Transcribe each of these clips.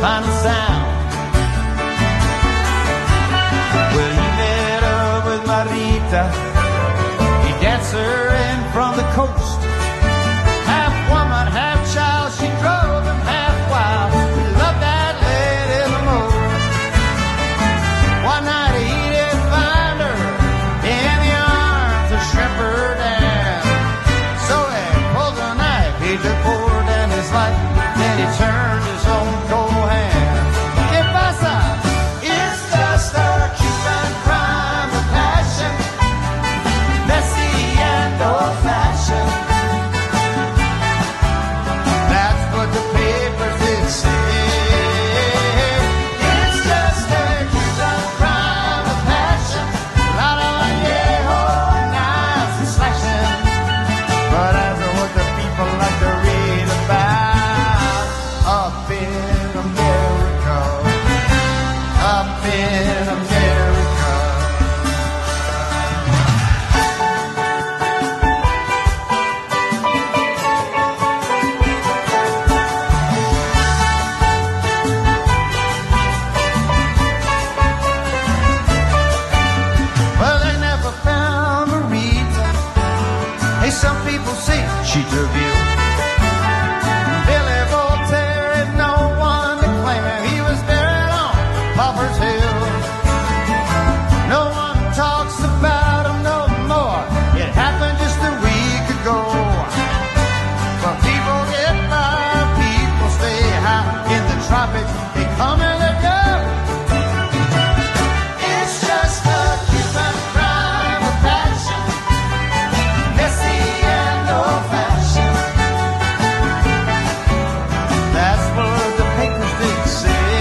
final sound. Well, he met up with Marita. He danced her in from the coast. Half woman, half child, she drove him half wild. He loved that lady the most. One night he didn't find her in the arms of Shrimper Dan. So he pulled a knife, he took forward in his life. Then he turned his own cold hand. ¿Qué pasa? It's just a Cuban crime of passion, messy and old-fashioned. That's what the papers did say. It's just a Cuban crime of passion, a lot of añejo, knives and slashing. But that's what the people like to read about up in America, up in America. Well, they never found Marita. Hey, some people say she's a view. Billy Voltaire had no one to claim him. He was buried on Pauper's Hill. No one talks about him no more. It happened just a week ago. But people get by, people stay high. In the tropics, they come and they go. It's just a Cuban crime of passion, messy and old-fashioned. That's what the papers did say.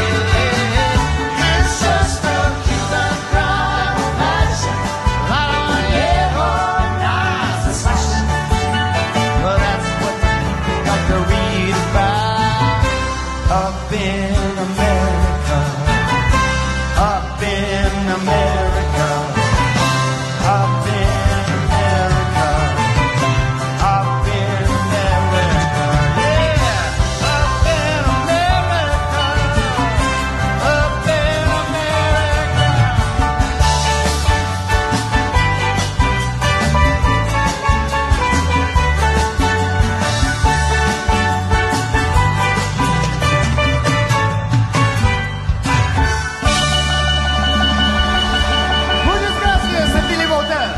It's just a Cuban crime of passion, a lot of añejo, knives and slashing. Well, that's what the people like to read about up in America, up in America, up in America, up in America, yeah, up in America, up in America. Muchas gracias, Billy Voltaire.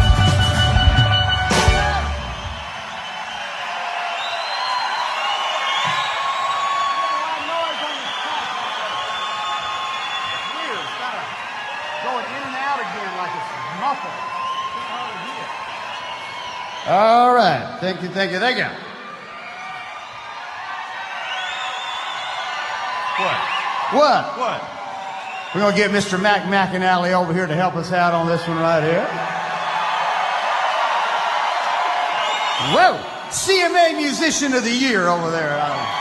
Going in and out again like it's muffled. It's hard to hear. All right. Thank you, thank you, thank you. What? What? What? We're going to get Mr. Mac McAnally over here to help us out on this one right here. Whoa! CMA Musician of the Year over there.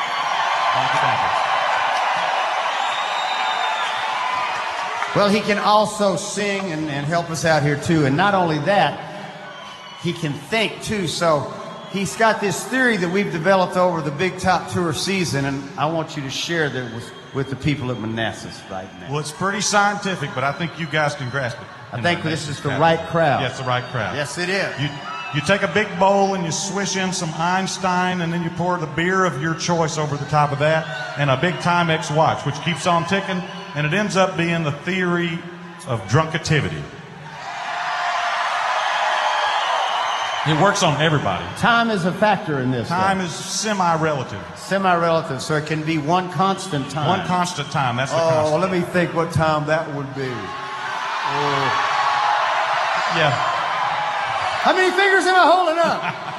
Well, he can also sing and help us out here, too. And not only that, he can think, too. So he's got this theory that we've developed over the Big Top Tour season, and I want you to share that with the people at Manassas right now. Well, it's pretty scientific, but I think you guys can grasp it. I think this is the right crowd. Yeah, it's the right crowd. Yes, it is. You take a big bowl and you swish in some Einstein, and then you pour the beer of your choice over the top of that, and a big Timex watch, which keeps on ticking, and it ends up being the theory of drunkativity. It works on everybody. Time is a factor in this. Time is semi-relative. Semi-relative, so it can be one constant time. One constant time, that's the constant. Well, let me think what time that would be. Yeah. How many fingers am I holding up?